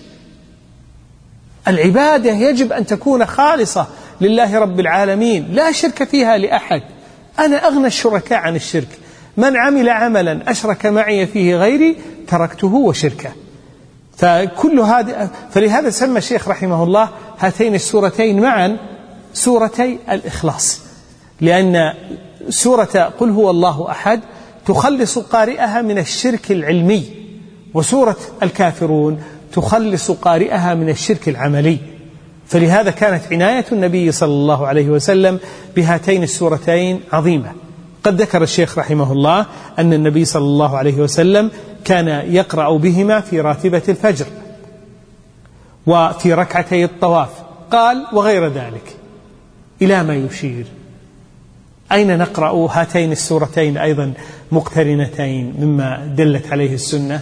العبادة يجب أن تكون خالصة لله رب العالمين، لا شرك فيها لأحد. أنا أغنى الشركاء عن الشرك، من عمل عملا أشرك معي فيه غيري تركته وشركه. فكل هذا، فلهذا سمى الشيخ رحمه الله هاتين السورتين معا سورتي الإخلاص، لأن سورة قل هو الله أحد تخلص قارئها من الشرك العلمي، وسورة الكافرون تخلص قارئها من الشرك العملي. فلهذا كانت عناية النبي صلى الله عليه وسلم بهاتين السورتين عظيمة. قد ذكر الشيخ رحمه الله أن النبي صلى الله عليه وسلم كان يقرأ بهما في راتبة الفجر وفي ركعتي الطواف، قال وغير ذلك. إلى ما يشير؟ أين نقرأ هاتين السورتين أيضا مقترنتين مما دلت عليه السنة؟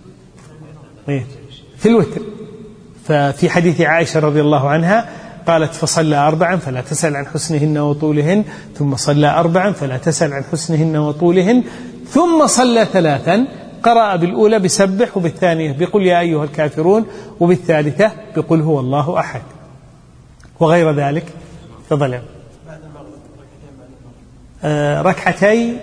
في الوتر. ففي حديث عائشة رضي الله عنها قالت: فصلى 4 فلا تسأل عن حسنهن وطولهن، ثم صلى 4 فلا تسأل عن حسنهن وطولهن، ثم صلى 3 قرأ بالأولى بسبح، وبالثانية بقل يا أيها الكافرون، وبالثالثة بقل هو الله أحد، وغير ذلك. تفضل. ركعتي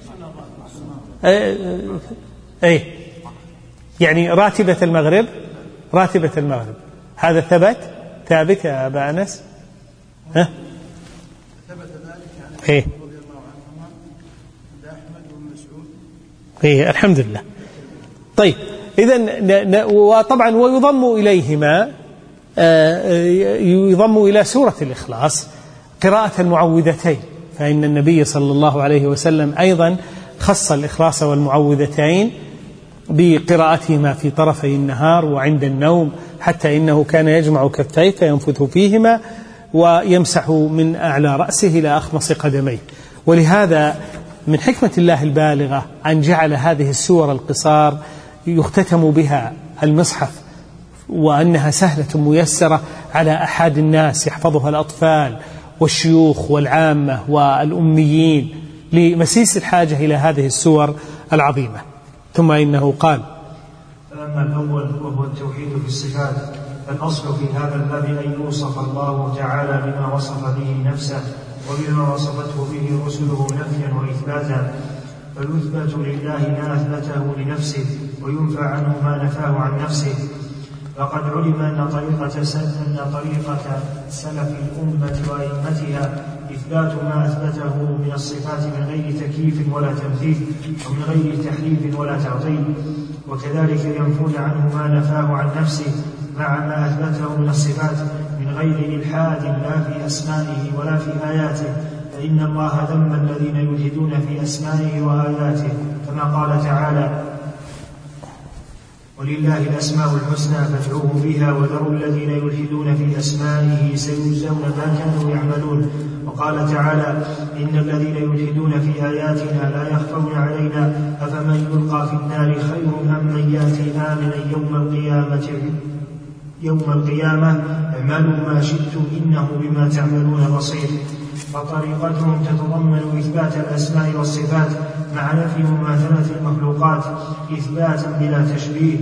يعني راتبة المغرب، راتبة المغرب، هذا ثابت يا أبا أنس؟ ها؟ ثبت ذلك يعني إيه؟ رضي الله عنهما عند أحمد وابن مسعود. إيه الحمد لله. طيب إذن وطبعا ويضم إليهما يضم إلى سورة الإخلاص قراءة المعوذتين، فإن النبي صلى الله عليه وسلم أيضا خص الإخلاص والمعوذتين بقراءتهما في طرفي النهار وعند النوم، حتى إنه كان يجمع كفيه فينفث فيهما ويمسح من أعلى رأسه إلى أخمص قدميه. ولهذا من حكمة الله البالغة أن جعل هذه السور القصار يختتم بها المصحف، وأنها سهلة ميسرة على أحد الناس، يحفظها الأطفال والشيوخ والعامة والأميين لمسيس الحاجة إلى هذه السور العظيمة. ثم إنه قال: فأما الأول وهو التوحيد في الصفات، فالأصل في هذا الباب أن يوصف الله تعالى بما وصف به نفسه وبما وصفته به رسله نفيا وإثباتا، فيثبت لله ما أثبته لنفسه وينفى عنه ما نفاه عن نفسه. فقد علم أن طريقة سلف الأمة وأئمتها إثبات ما أثبته من الصفات من غير تكييف ولا تمثيل ومن غير تحريف ولا تعطيل، وكذلك ينفون عنه ما نفاه عن نفسه مع ما أثبته من الصفات من غير إلحاد لا في أسمائه ولا في آياته، فإن الله ذم الذين يلحدون في أسمائه وآياته، كما قال تعالى: ولله الأسماء الحسنى فادعوه بها وذروا الذين يلحدون في أسمائه سيجزون ما كانوا يعملون. وقال تعالى: إن الذين يلحدون في آياتنا لا يخفون علينا أفمن يلقى في النار خير أم من يأتي آمنا يوم القيامة اعملوا ما شئتم إنه بما تعملون بصير. فطريقتهم تتضمن إثبات الأسماء والصفات مع نفي مماثلة المخلوقات إثباتا بلا تشبيه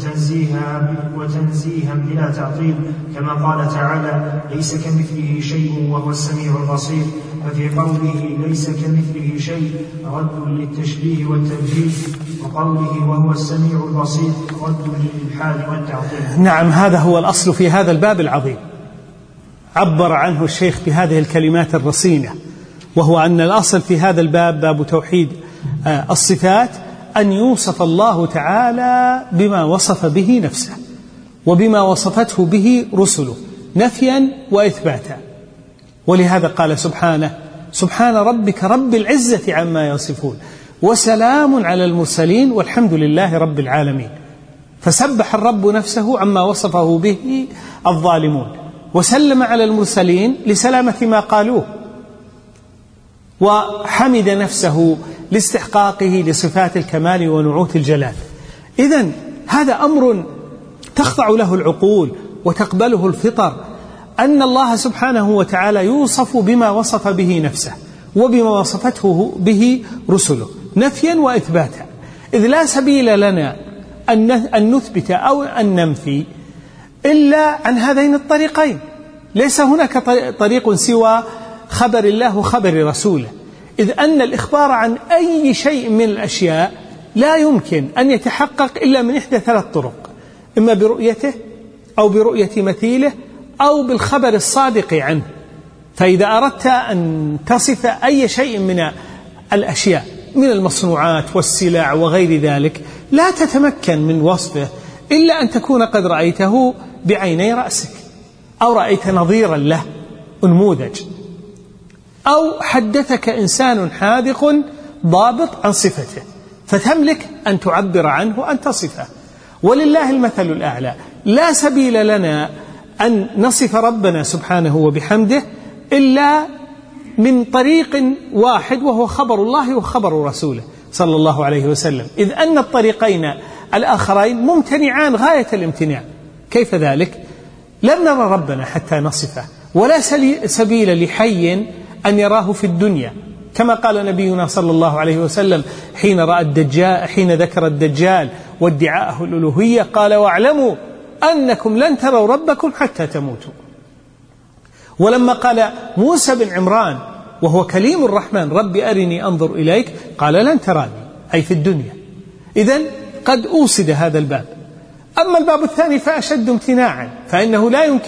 وتنزيها بلا تعطيل، كما قال تعالى: ليس كمثله شيء وهو السميع البصير. ففي قوله ليس كمثله شيء رد للتشبيه والتمثيل، وقوله وهو السميع البصير رد للإلحاد والتعطيل. نعم، هذا هو الأصل في هذا الباب العظيم، عبر عنه الشيخ بهذه الكلمات الرصينة، وهو أن الأصل في هذا الباب باب توحيد الصفات أن يوصف الله تعالى بما وصف به نفسه وبما وصفته به رسله نفيا وإثباتا. ولهذا قال سبحانه: سبحان ربك رب العزة عما يصفون وسلام على المرسلين والحمد لله رب العالمين. فسبح الرب نفسه عما وصفه به الظالمون، وسلم على المرسلين لسلامة ما قالوه، وحمد نفسه لاستحقاقه لصفات الكمال ونعوت الجلال. إذن هذا أمر تخضع له العقول وتقبله الفطر، أن الله سبحانه وتعالى يوصف بما وصف به نفسه وبما وصفته به رسله نفيا وإثباتا، إذ لا سبيل لنا أن نثبت أو أن ننفي إلا عن هذين الطريقين. ليس هناك طريق سوى خبر الله وخبر رسوله، إذ أن الإخبار عن أي شيء من الأشياء لا يمكن أن يتحقق إلا من إحدى ثلاث طرق: إما برؤيته أو برؤية مثيله أو بالخبر الصادق عنه. فإذا أردت أن تصف أي شيء من الأشياء من المصنوعات والسلع وغير ذلك لا تتمكن من وصفه إلا أن تكون قد رأيته بعيني رأسك، أو رأيت نظيرا له أنموذج، أو حدثك إنسان حاذق ضابط عن صفته فتملك أن تعبر عنه وأن تصفه. ولله المثل الأعلى. لا سبيل لنا أن نصف ربنا سبحانه وبحمده إلا من طريق واحد، وهو خبر الله وخبر رسوله صلى الله عليه وسلم، إذ أن الطريقين الآخرين ممتنعان غاية الامتناع. كيف ذلك؟ لم نرى ربنا حتى نصفه، ولا سبيل لحي أن يراه في الدنيا، كما قال نبينا صلى الله عليه وسلم حين ذكر الدجال وادعاءه الألوهية قال: واعلموا أنكم لن تروا ربكم حتى تموتوا. ولما قال موسى بن عمران وهو كليم الرحمن: رب أرني أنظر إليك، قال: لن تراني، أي في الدنيا. إذن قد أوصد هذا الباب. أما الباب الثاني فأشد امتناعا، فإنه لا يمكن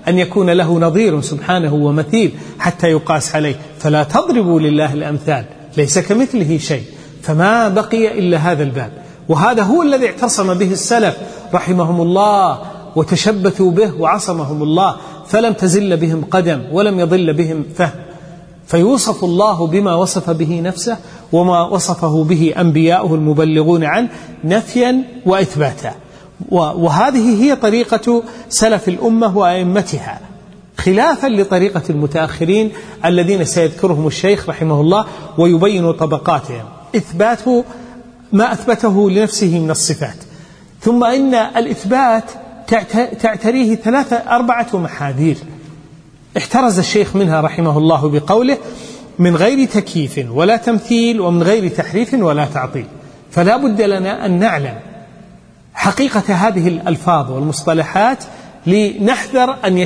أن يكون له نظير سبحانه ومثيل حتى يقاس عليه. فلا تضربوا لله الأمثال، ليس كمثله شيء. فما بقي إلا هذا الباب، وهذا هو الذي اعتصم به السلف رحمهم الله وتشبثوا به وعصمهم الله، فلم تزل بهم قدم ولم يضل بهم فهم. فيوصف الله بما وصف به نفسه وما وصفه به أنبياؤه المبلغون عنه نفيا وإثباتا. وهذه هي طريقة سلف الأمة وأئمتها، خلافا لطريقة المتأخرين الذين سيذكرهم الشيخ رحمه الله ويبين طبقاتهم. إثبات ما أثبته لنفسه من الصفات، ثم إن الإثبات تعتريه 4 محاذير احترز الشيخ منها رحمه الله بقوله: من غير تكييف ولا تمثيل ومن غير تحريف ولا تعطيل. فلا بد لنا أن نعلم حقيقة هذه الألفاظ والمصطلحات لنحذر أن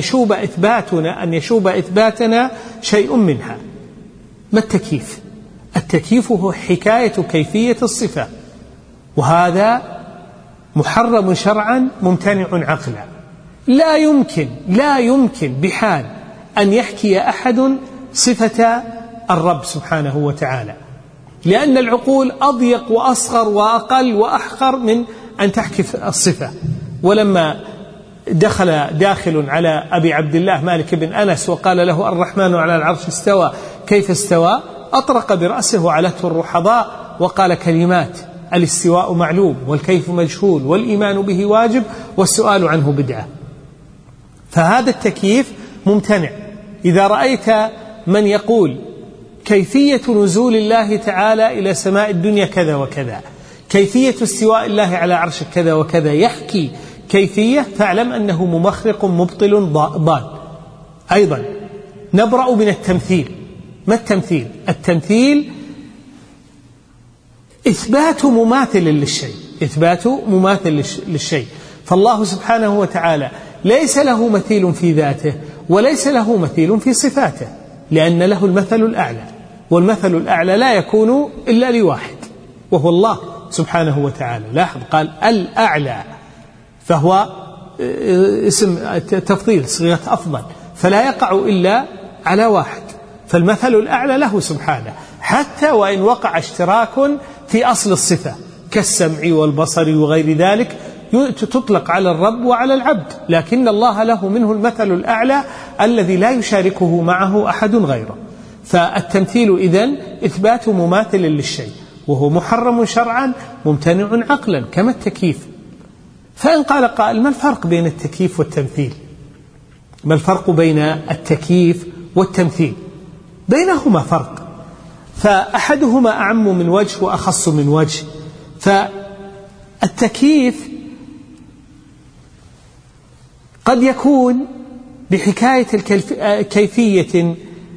يشوب إثباتنا شيء منها. ما التكييف؟ التكييف هو حكاية كيفية الصفة، وهذا محرم شرعا ممتنع عقلا. لا يمكن بحال أن يحكي أحد صفة الرب سبحانه وتعالى، لأن العقول أضيق وأصغر وأقل وأحقر من أن تحكي الصفة. ولما داخل على أبي عبد الله مالك بن أنس وقال له: الرحمن على العرش استوى، كيف استوى؟ أطرق برأسه وعلته الرحضاء وقال كلمات: الاستواء معلوم والكيف مجهول والإيمان به واجب والسؤال عنه بدعة. فهذا التكييف ممتنع. إذا رأيت من يقول كيفية نزول الله تعالى إلى سماء الدنيا كذا وكذا، كيفية استواء الله على عرش كذا وكذا، يحكي كيفية، فاعلم أنه ممخرق مبطل ضال. أيضا نبرأ من التمثيل. ما التمثيل؟ التمثيل إثبات مماثل للشيء. فالله سبحانه وتعالى ليس له مثيل في ذاته وليس له مثيل في صفاته، لأن له المثل الأعلى، والمثل الأعلى لا يكون إلا لواحد وهو الله سبحانه وتعالى. لاحظ قال الأعلى، فهو اسم تفضيل، صيغة أفضل، فلا يقع إلا على واحد. فالمثل الأعلى له سبحانه، حتى وإن وقع اشتراك في أصل الصفة كالسمع والبصر وغير ذلك تطلق على الرب وعلى العبد، لكن الله له منه المثل الأعلى الذي لا يشاركه معه أحد غيره. فالتمثيل إذن إثبات مماثل للشيء، وهو محرم شرعا ممتنع عقلا كما التكييف. فإن قال قائل: ما الفرق بين التكييف والتمثيل؟ ما الفرق بين التكييف والتمثيل؟ بينهما فرق، فأحدهما أعم من وجه وأخص من وجه. فالتكييف قد يكون بحكاية كيفية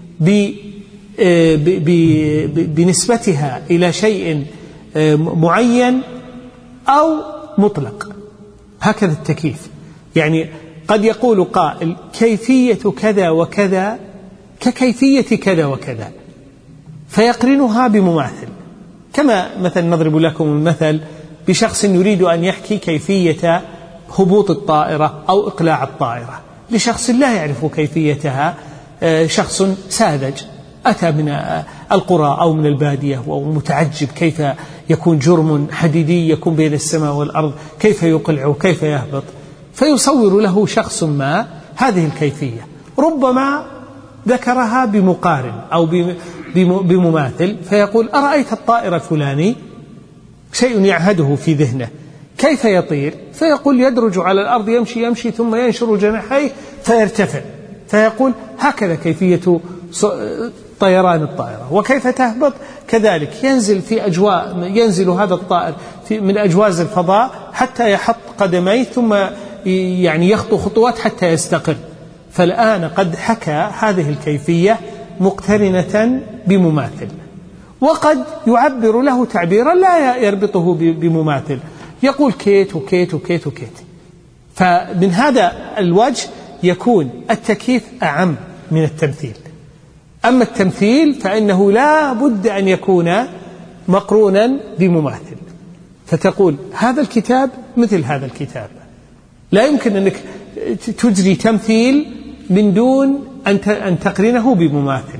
بنسبتها إلى شيء معين أو مطلق، هكذا التكييف. يعني قد يقول قائل: كيفية كذا وكذا ككيفية كذا وكذا، فيقرنها بمماثل. كما مثلا نضرب لكم المثل بشخص يريد أن يحكي كيفية هبوط الطائرة أو إقلاع الطائرة لشخص لا يعرف كيفيتها، شخص ساذج أتى من القرى أو من البادية ومتعجب كيف يكون جرم حديدي يكون بين السماء والأرض، كيف يقلع وكيف يهبط، فيصور له شخص ما هذه الكيفية، ربما ذكرها بمقارن أو بمماثل، فيقول: أرأيت الطائر الفلاني؟ شيء يعهده في ذهنه، كيف يطير؟ فيقول: يدرج على الأرض يمشي ثم ينشر جناحيه فيرتفع، فيقول: هكذا كيفية طيران الطائرة. وكيف تهبط؟ كذلك ينزل هذا الطائر من أجواز الفضاء حتى يحط قدميه ثم يعني يخطو خطوات حتى يستقر. فالآن قد حكى هذه الكيفية مقترنة بمماثل، وقد يعبر له تعبيرا لا يربطه بمماثل، يقول كيت وكيت وكيت وكيت. فمن هذا الوجه يكون التكييف أعم من التمثيل. أما التمثيل فإنه لا بد أن يكون مقرونا بمماثل، فتقول: هذا الكتاب مثل هذا الكتاب. لا يمكن أنك تجري تمثيل من دون أن تقرنه بمماثل،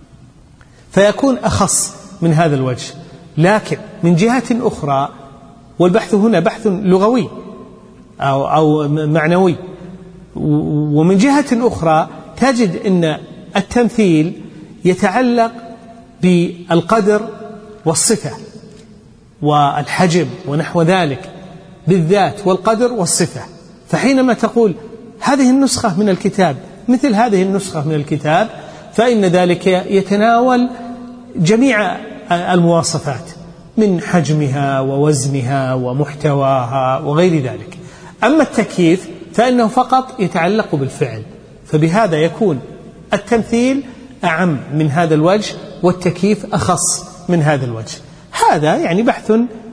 فيكون أخص من هذا الوجه. لكن من جهة أخرى، والبحث هنا بحث لغوي أو معنوي، ومن جهة أخرى تجد أن التمثيل يتعلق بالقدر والصفة والحجم ونحو ذلك، بالذات والقدر والصفة. فحينما تقول هذه النسخة من الكتاب مثل هذه النسخة من الكتاب، فإن ذلك يتناول جميع المواصفات من حجمها ووزنها ومحتواها وغير ذلك. أما التكييف فإنه فقط يتعلق بالفعل، فبهذا يكون التمثيل أعم من هذا الوجه والتكييف أخص من هذا الوجه. هذا يعني بحث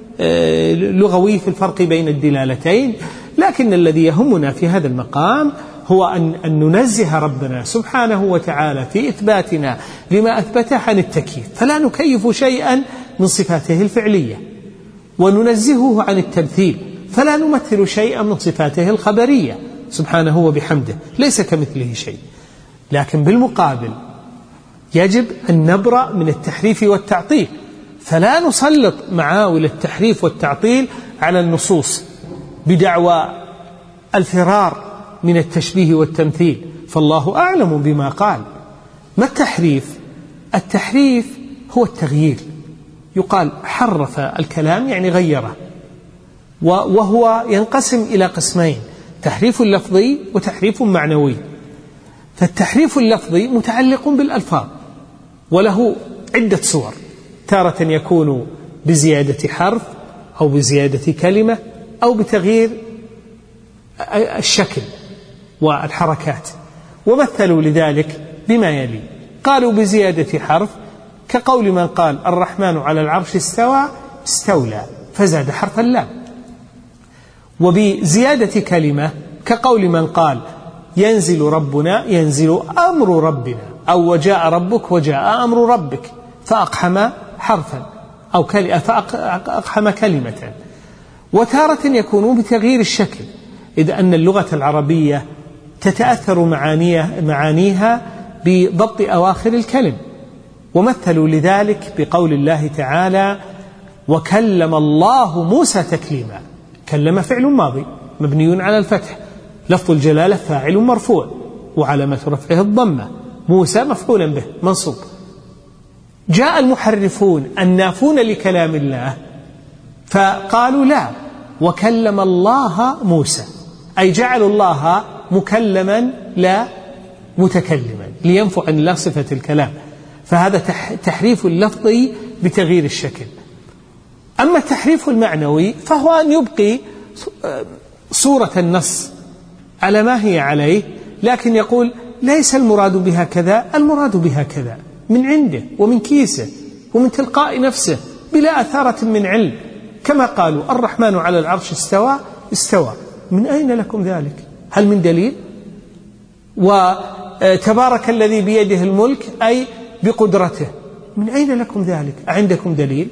لغوي في الفرق بين الدلالتين، لكن الذي يهمنا في هذا المقام هو أن ننزه ربنا سبحانه وتعالى في إثباتنا لما أثبته عن التكييف، فلا نكيف شيئا من صفاته الفعلية، وننزهه عن التمثيل، فلا نمثل شيئا من صفاته الخبرية سبحانه وبحمده، ليس كمثله شيء. لكن بالمقابل يجب أن نبرأ من التحريف والتعطيل، فلا نسلط معاول التحريف والتعطيل على النصوص بدعوى الفرار من التشبيه والتمثيل، فالله أعلم بما قال. ما التحريف؟ التحريف هو التغيير، يقال حرف الكلام يعني غيره، وهو ينقسم إلى قسمين: تحريف لفظي وتحريف معنوي. فالتحريف اللفظي متعلق بالألفاظ وله عدة صور، تارة يكون بزيادة حرف أو بزيادة كلمة أو بتغيير الشكل والحركات، ومثلوا لذلك بما يلي: قالوا بزيادة حرف كقول من قال الرحمن على العرش استوى استولى فزاد حرف اللام، وبزيادة كلمة كقول من قال ينزل ربنا ينزل أمر ربنا، أو وجاء ربك وجاء أمر ربك فأقحم حرفا أو فأقحم كلمة. وتارة يكون بتغيير الشكل، إذ أن اللغة العربية تتأثر معانيها بضبط أواخر الكلم، ومثلوا لذلك بقول الله تعالى: وكلم الله موسى تكليما. كلم فعل ماضي مبني على الفتح، لفظ الجلالة فاعل مرفوع وعلامة رفعه الضمة، موسى مفعولا به منصوب. جاء المحرفون النافون لكلام الله فقالوا لا، وكلم الله موسى، أي جعلوا الله مكلما لا متكلما لينفع عن الله صفة الكلام، فهذا تحريف اللفظي بتغيير الشكل. أما التحريف المعنوي فهو أن يبقي صورة النص على ما هي عليه، لكن يقول ليس المراد بها كذا، المراد بها كذا، من عنده ومن كيسه ومن تلقاء نفسه بلا أثارة من علم، كما قالوا الرحمن على العرش استوى استوى، من أين لكم ذلك؟ هل من دليل؟ وتبارك الذي بيده الملك أي بقدرته، من أين لكم ذلك؟ أعندكم دليل؟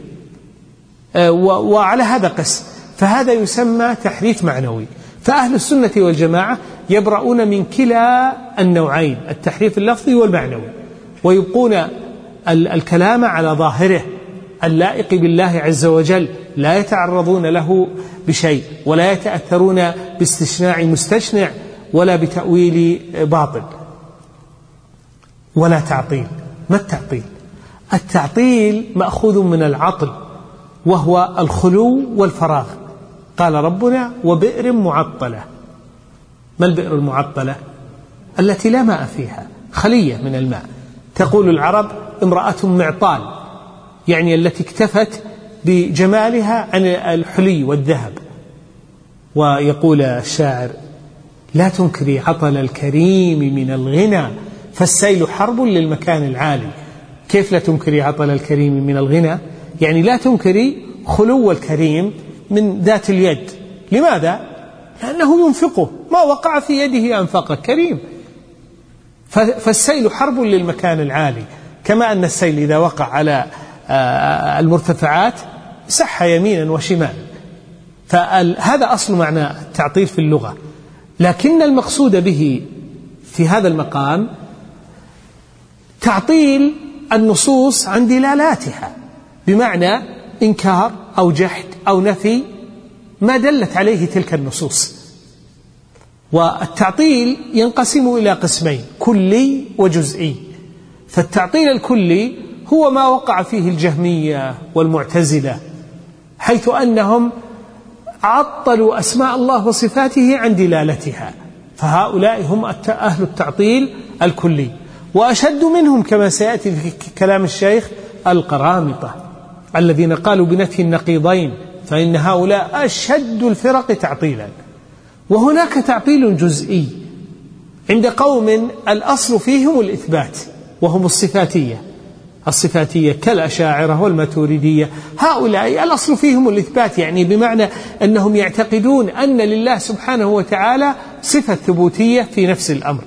وعلى هذا قس، فهذا يسمى تحريف معنوي. فأهل السنة والجماعة يبرؤون من كلا النوعين، التحريف اللفظي والمعنوي، ويبقون الكلام على ظاهره اللائق بالله عز وجل، لا يتعرضون له بشيء، ولا يتأثرون باستشناع مستشنع ولا بتأويل باطل ولا تعطيل. ما التعطيل؟ التعطيل مأخوذ من العطل، وهو الخلو والفراغ. قال ربنا: وبئر معطلة. ما البئر المعطلة؟ التي لا ماء فيها، خلية من الماء. تقول العرب امرأة معطال، يعني التي اكتفت بجمالها عن الحلي والذهب. ويقول الشاعر: لا تنكري عطل الكريم من الغنى فالسيل حرب للمكان العالي. كيف لا تنكري عطل الكريم من الغنى؟ يعني لا تنكري خلو الكريم من ذات اليد. لماذا؟ لأنه ينفقه، ما وقع في يده أنفقه، كريم. فالسيل حرب للمكان العالي، كما أن السيل إذا وقع على المرتفعات سح يمينا وشمالا. فهذا أصل معنى التعطيل في اللغة، لكن المقصود به في هذا المقام تعطيل النصوص عن دلالاتها، بمعنى إنكار أو جحد أو نفي ما دلت عليه تلك النصوص. والتعطيل ينقسم إلى قسمين: كلي وجزئي. فالتعطيل الكلي هو ما وقع فيه الجهمية والمعتزلة، حيث أنهم عطلوا أسماء الله وصفاته عن دلالتها، فهؤلاء هم أهل التعطيل الكلي. وأشد منهم كما سيأتي في كلام الشيخ القرامطة الذين قالوا بنفي النقيضين، فإن هؤلاء أشد الفرق تعطيلا. وهناك تعطيل جزئي عند قوم الأصل فيهم الإثبات، وهم الصفاتية كالأشاعرة والماتريدية. هؤلاء الأصل فيهم الإثبات، يعني بمعنى أنهم يعتقدون أن لله سبحانه وتعالى صفة ثبوتية في نفس الأمر،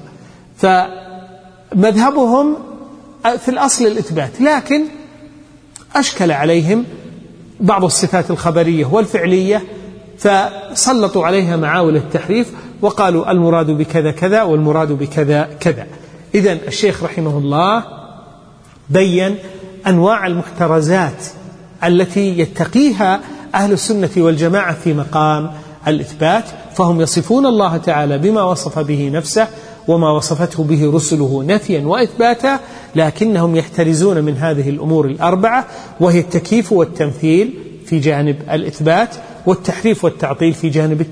فمذهبهم في الأصل الإثبات، لكن أشكل عليهم بعض الصفات الخبرية والفعلية فسلطوا عليها معاول التحريف وقالوا المراد بكذا كذا والمراد بكذا كذا. إذن الشيخ رحمه الله بيّن أنواع المحترزات التي يتقيها أهل السنة والجماعة في مقام الإثبات، فهم يصفون الله تعالى بما وصف به نفسه وما وصفته به رسله نفيا وإثباتا، لكنهم يحترزون من هذه الأمور الأربعة، وهي التكييف والتمثيل في جانب الإثبات، والتحريف والتعطيل في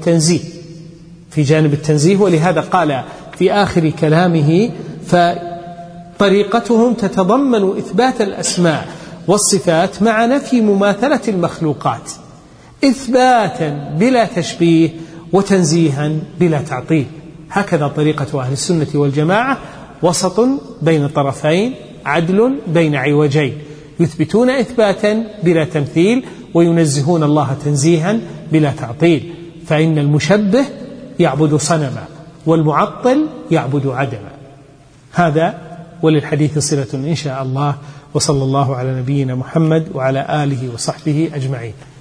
جانب التنزيه. ولهذا قال في آخر كلامه: فطريقتهم تتضمن إثبات الأسماء والصفات مع نفي مماثلة المخلوقات، إثباتا بلا تشبيه وتنزيها بلا تعطيل. هكذا طريقة أهل السنة والجماعة، وسط بين طرفين، عدل بين عوجين، يثبتون إثباتا بلا تمثيل وينزهون الله تنزيها بلا تعطيل. فإن المشبه يعبد صنما والمعطل يعبد عدما. هذا وللحديث صلة إن شاء الله، وصلى الله على نبينا محمد وعلى آله وصحبه أجمعين.